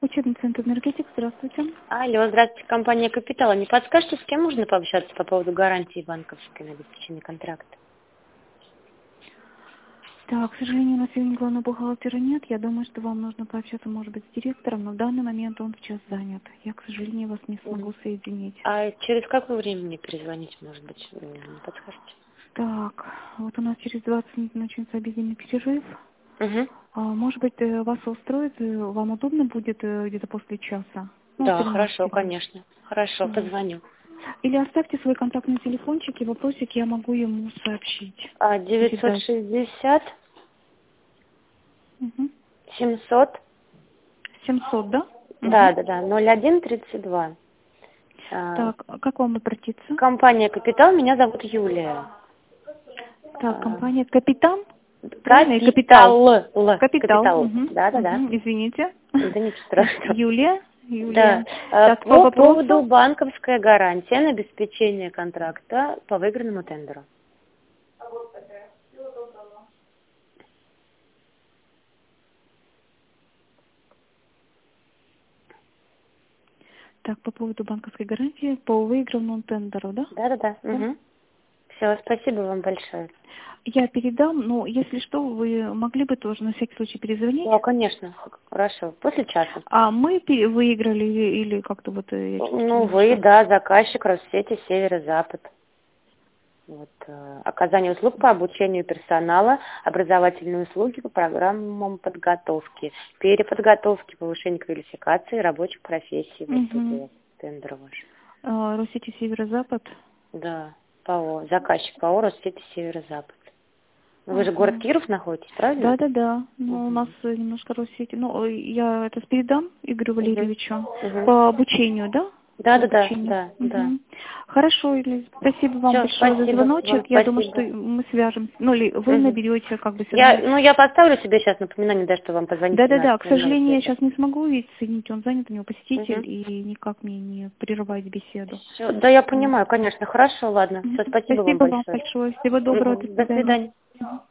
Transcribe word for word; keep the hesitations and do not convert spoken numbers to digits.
Учебный центр «Энергетик», здравствуйте. Алло, здравствуйте, компания «Капитал». Не подскажете, с кем можно пообщаться по поводу гарантии банковской на обеспечение контракта? Так, к сожалению, у нас сегодня главного бухгалтера нет. Я думаю, что вам нужно пообщаться, может быть, с директором, но в данный момент он сейчас занят. Я, к сожалению, вас не смогу соединить. А через какое время мне перезвонить, может быть, вы не подскажете? Так, вот у нас через двадцать минут начнется обеденный перерыв. Угу. А, может быть, э, вас устроит, э, вам удобно будет э, где-то после часа? Ну, Да, хорошо, тринадцати. конечно. Хорошо, Мгм. позвоню. Или оставьте свой контактный телефончик и вопросик я могу ему сообщить. А, девятьсот Передать. шестьдесят Мгм. семьсот, семьсот, да? да, Мгм. да, да, ноль один тридцать два. А, Так, а как вам обратиться? компания «Капитал», меня зовут Юлия. Так, А, компания «Капитан». Правильно? И «Капитал». Капитал, Л, «Капитал». Капитал, Угу. да, да, да. Угу. Извините. Да ничего страшного. Юлия. Да, Юлия. э, Так, по по поводу вопросу. банковской гарантии на обеспечение контракта по выигранному тендеру. Так, по поводу банковской гарантии по выигранному тендеру, да? Да-да-да. Да? Угу. Все, спасибо вам большое. Я передам, но если что, вы могли бы тоже на всякий случай перезвонить. Да, конечно. Хорошо. После часа. А мы пере- выиграли или, или как-то вот э, я что-то Ну, вы, немножко... да, заказчик Россети Северо-Запад. Вот, э, оказание услуг по обучению персонала, образовательные услуги по программам подготовки, переподготовки, повышение квалификации рабочих профессий. Вот тут у Угу. вас тендер ваш. А, Россети Северо-Запад. Да, ПАО. Заказчик ПАО Россети Северо-Запад. Вы же город Ага. Киров находитесь, правильно? Да, да, да. Ну, у нас Угу. э, немножко Россети. Ну, э, я это передам Игорю Угу. Валерьевичу Угу. по обучению, да? Да, По да, да, обучению. да, да. Мгм. Хорошо, Или спасибо вам Все, большое за спасибо. звоночек. Вам Я думаю, что спасибо. мы свяжемся. Ну, или вы Угу. наберете как бы Я, сигнал. ну, я поставлю себе сейчас напоминание, да, что вам позвонить в Да, да, да. К тринадцать ноль ноль сожалению, я где-то. сейчас не смогу ведь соединить. Он занят, у него посетитель, Угу. и никак мне не прерывает беседу. Все, да, я Вот. понимаю, конечно. Хорошо, ладно. Мгм. Все, спасибо вам Спасибо вам большое. большое. Всего доброго. До Угу. До свидания. свидания. Мгм.